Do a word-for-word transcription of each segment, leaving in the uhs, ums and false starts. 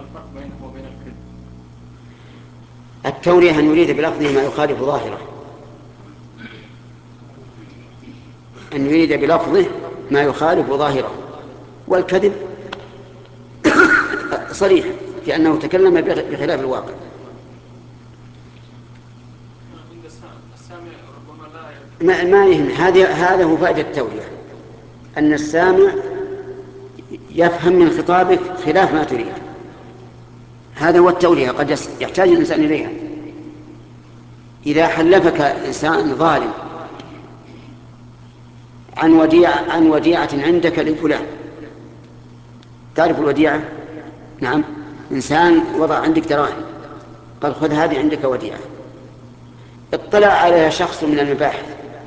الفرق بينه وبين الكذب؟ التورية أن يريد بلفظه ما يخالف ظاهره، أن يريد بلفظه ما يخالف ظاهره، والكذب صريح في أنه تكلم بخلاف الواقع. ما, ما يهم، هذا هو فائدة التورية، أن السامع يفهم من خطابك خلاف ما تريد. هذا هو التورية، قد يحتاج الإنسان إليها. إذا حلفك إنسان ظالم عن وديعة, عن وديعة عندك لفلان، تعرف الوديعة؟ نعم، إنسان وضع عندك دراهم، قال خذ هذه عندك وديعة، اطلع عليها شخص من المباحث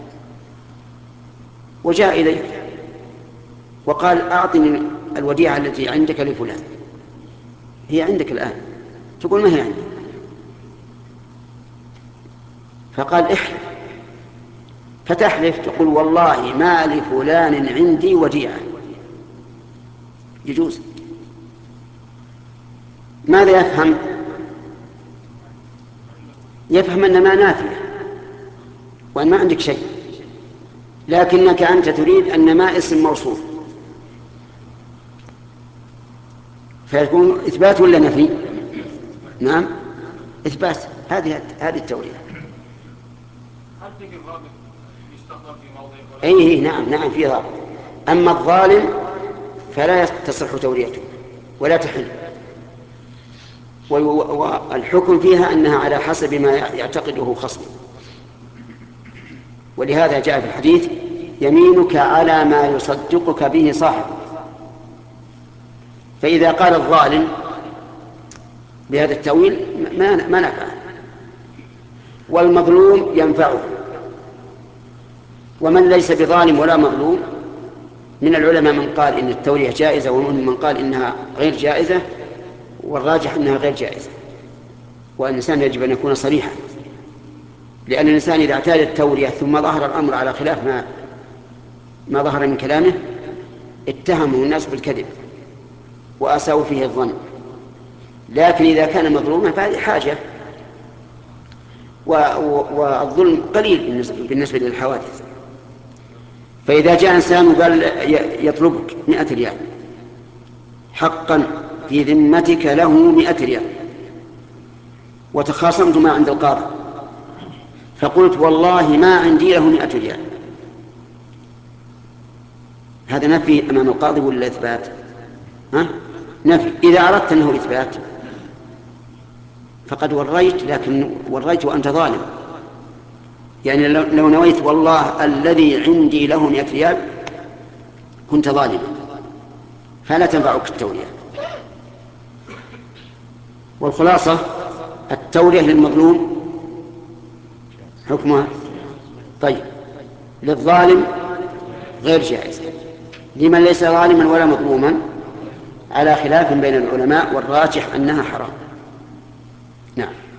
وجاء إليك وقال أعطني الوديعة التي عندك لفلان، هي عندك الآن، تقول ما هي عندك، فقال احلف، فتحلف تقول والله ما لفلان عندي وديعة، يجوز. ماذا يفهم؟ يفهم أن ما نافية وأن ما عندك شيء، لكنك أنت تريد أن ما اسم موصوف، فيكون إثبات ولا نفي؟ نعم إثبات. هذه هذه التورية. هل في ضابط يستخدم في موضع؟ أي نعم نعم في ضابط. أما الظالم فلا تصح توريته ولا تحل، والحكم فيها أنها على حسب ما يعتقده خصمه. ولهذا جاء في الحديث يمينك على ما يصدقك به صاحبك. فإذا قال الظالم بهذا التأويل ما ما نفعه، والمظلوم ينفعه. ومن ليس بظالم ولا مظلوم من العلماء من قال إن التورية جائزة، ومن من قال إنها غير جائزة، والراجح أنها غير جائزة، وأن الإنسان يجب أن يكون صريحا، لأن الإنسان إذا اعتاد التورية ثم ظهر الأمر على خلاف ما ما ظهر من كلامه اتهمه الناس بالكذب وأساءوا فيه الظن. لكن إذا كان مظلوما فهذه حاجة، والظلم قليل بالنسبة للحوادث. فإذا جاء إنسان وقال يطلبك مئة ريال حقا في ذمتك له مئة ريال، وتخاصمتما عند القاضي، فقلت والله ما عندي له مئة ريال، هذا نفي أمام القاضي ولا إثبات؟ ها؟ نفي. إذا أردت أنه إثبات فقد وريت، لكن وريت وأنت ظالم. يعني لو نويت والله الذي عندي له مئة ريال كنت ظالما، فلا تنفعك التورية. والخلاصة التورية للمظلوم حكمها طيب، للظالم غير جائز، لمن ليس ظالما ولا مظلوما على خلاف بين العلماء، والراجح أنها حرام. نعم.